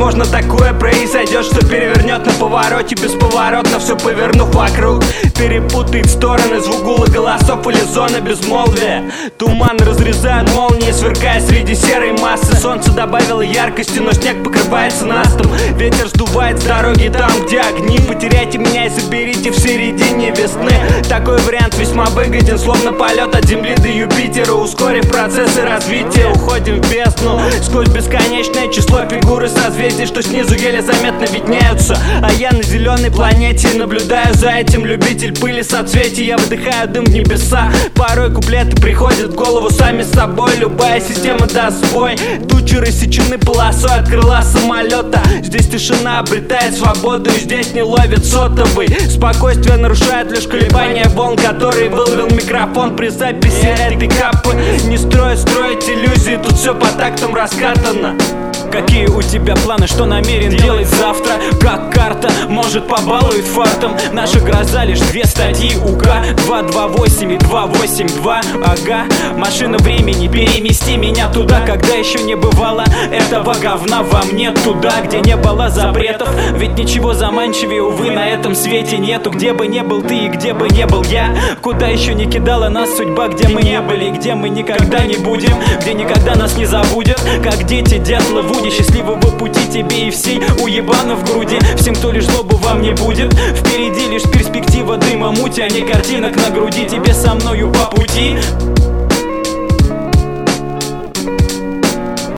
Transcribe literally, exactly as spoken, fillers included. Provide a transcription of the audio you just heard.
возможно такое произойдет, что перевернет на повороте бесповоротно, все повернув вокруг. Перепутает стороны, звук гула голосов или зона безмолвия. Туман разрезают молнии, сверкая среди серой массы. Солнце добавило яркости, но снег покрывается настом. Ветер сдувает с дороги там, где огни. Потеряйте меня и заберите в середине весны. Такой вариант весьма выгоден, словно полет от Земли до Юпитера. Ускорив процессы развития, уходим в бездну сквозь бесконечное число фигур и созвездий, что снизу еле заметно виднеются. А я на зеленой планете наблюдаю за этим. Любитель пыли соцветий, я выдыхаю дым в небеса. Порой куплеты приходят в голову сами собой. Любая система даст свой. Тучи рассечены полосой от крыла самолета. Здесь тишина обретает свободу, и здесь не ловит сотовый. Спокойствие нарушает лишь колебания волн, которые выловил микрофон при записи этой капы. Не строить, строить иллюзии, тут все по тактам раскатано. Какие у тебя планы, что намерен делать завтра? Как карта, может побалует фартом. Наша гроза лишь две статьи УК два два восемь и два восемь два. Ага, машина времени, перемести меня туда, когда еще не бывало этого говна во мне. Туда, где не было запретов. Ведь ничего заманчивее, увы, на этом свете нету. Где бы не был ты и где бы не был я, куда еще не кидала нас судьба, где мы не были, где мы никогда не будем, где никогда нас не забудет. Как дети, дятлы в уде, счастливого пути тебе и всей уебана в груди. Всем, кто лишь злобу вам не будет. Впереди лишь перспектива дыма, мути, а не картинок на груди. Тебе со мною по пути.